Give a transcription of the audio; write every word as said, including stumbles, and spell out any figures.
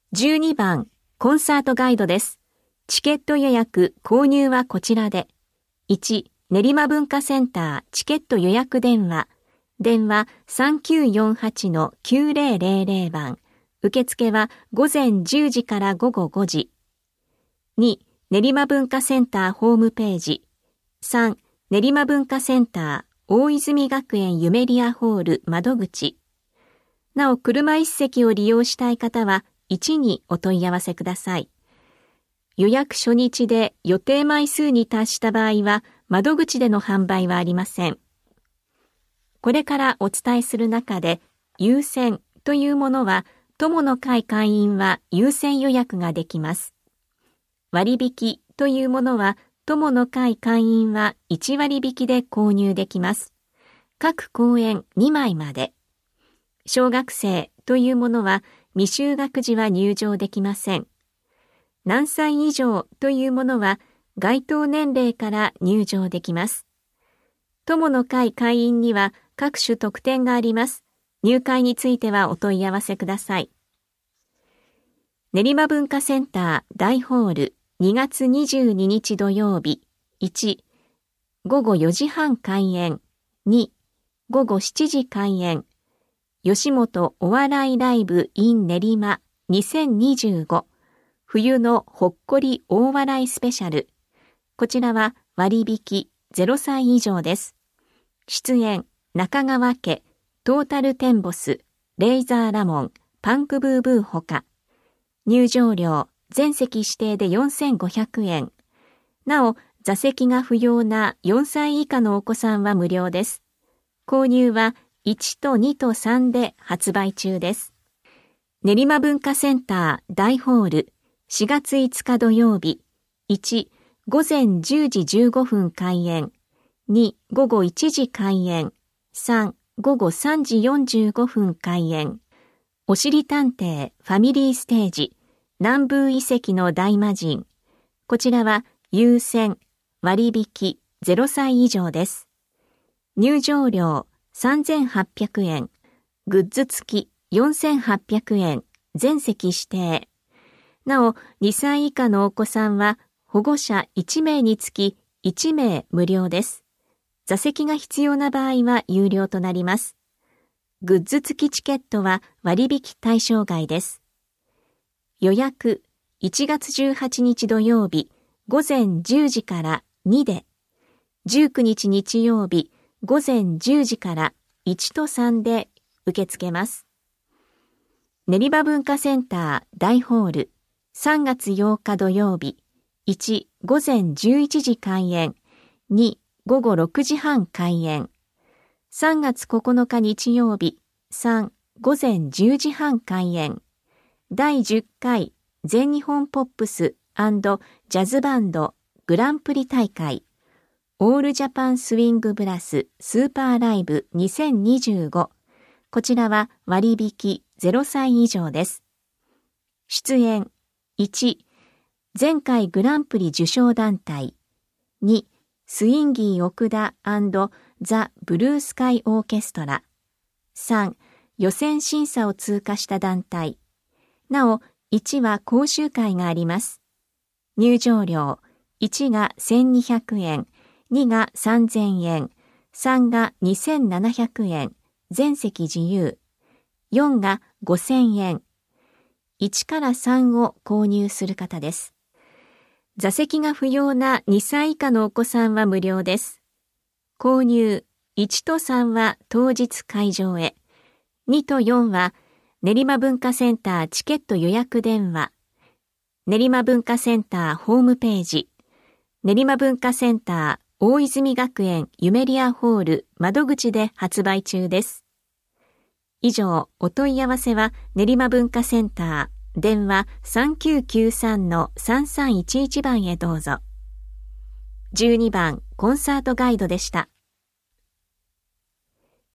じゅうにばんコンサートガイドです。チケット予約購入はこちらで。いち練馬文化センターチケット予約電話電話 さんきゅうよんはちのきゅうぜろぜろぜろ 番受付は午前じゅうじから午後ごじ。に練馬文化センターホームページ。さん練馬文化センター大泉学園ユメリアホール窓口。なお車一席を利用したい方はいちにお問い合わせください。予約初日で予定枚数に達した場合は窓口での販売はありません。これからお伝えする中で優先というものは友の会会員は優先予約ができます。割引というものは友の会会員はいち割引で購入できます。各公演にまいまで。小学生というものは未就学児は入場できません。何歳以上というものは該当年齢から入場できます。友の会会員には各種特典があります。入会についてはお問い合わせください。練馬文化センター大ホールにがつにじゅうににち土曜日。いちごごよじはん開演。にごごしちじ開演。吉本お笑いライブ in 練馬にせんにじゅうご冬のほっこり大笑いスペシャル。こちらは割引ゼロさい以上です。出演中川家、トータルテンボス、レイザーラモン、パンクブーブーほか。入場料全席指定でよんせんごひゃくえん。なお座席が不要なよんさい以下のお子さんは無料です。購入はいちとにとさんで発売中です。練馬文化センター大ホールしがついつか土曜日。いちごぜんじゅうじじゅうごふん開演。にごごいちじ開演。さんごごさんじよんじゅうごふん開演。おしりたんていファミリーステージ南宮遺跡の大魔神。こちらは優先割引ゼロさい以上です。入場料さんぜんはっぴゃくえん、グッズ付きよんせんはっぴゃくえん、全席指定。なおにさい以下のお子さんは保護者いちめいにつきいちめい無料です。座席が必要な場合は有料となります。グッズ付きチケットは割引対象外です。予約いちがつじゅうはちにち土曜日午前じゅうじからにで、じゅうくにち日曜日午前じゅうじからいちとさんで受け付けます。練馬文化センター大ホールさんがつようか土曜日。いちごぜんじゅういちじ開演。にごごろくじはん開演。さんがつここのか日曜日。さんごぜんじゅうじはん開演。だいじゅっかい全日本ポップス&ジャズバンドグランプリ大会オールジャパンスウィングブラススーパーライブにせんにじゅうご。こちらは割引ゼロさい以上です。出演いち前回グランプリ受賞団体。にスインギー奥田&ザ・ブルースカイオーケストラ。さん予選審査を通過した団体。なおいちは講習会があります。入場料いちがせんにひゃくえん、にがさんぜんえん、さんがにせんななひゃくえん、全席自由、よんがごせんえん、いちからさんを購入する方です。座席が不要なにさい以下のお子さんは無料です。購入いちとさんは当日会場へ、にとよんは練馬文化センターチケット予約電話、練馬文化センターホームページ、練馬文化センター大泉学園ユメリアホール窓口で発売中です。以上、お問い合わせは練馬文化センター電話 さんきゅうきゅうさんのさんさんいちいち 番へどうぞ。じゅうにばんコンサートガイドでした。